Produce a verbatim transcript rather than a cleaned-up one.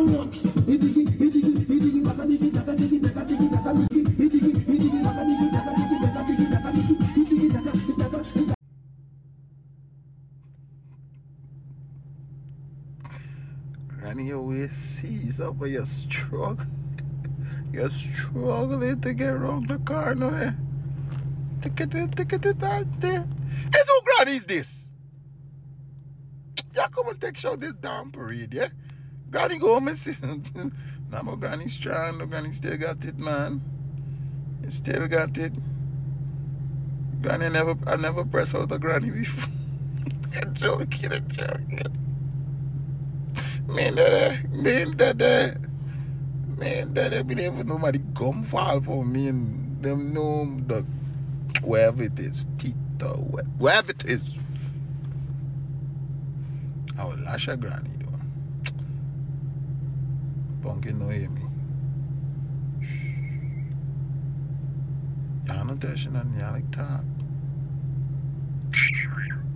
Granny, you always sees up, but you're struggling. You're struggling to get around the corner. Eh? Take it, take it out there. Hey, so Granny is this? Yeah, come and take show this damn parade, yeah? Granny go home and see. Now my Granny strong, no Granny still got it, man. You still got it. Granny never, I never press out a Granny before. I'm joking, I'm joking. Man, that, man, that, man, that, me never nobody come fall for me and them know the, wherever it is, Tita, wherever it is. I will lash a Granny though. Pumpkin no hear me. Y'all not touching on me, I like talk.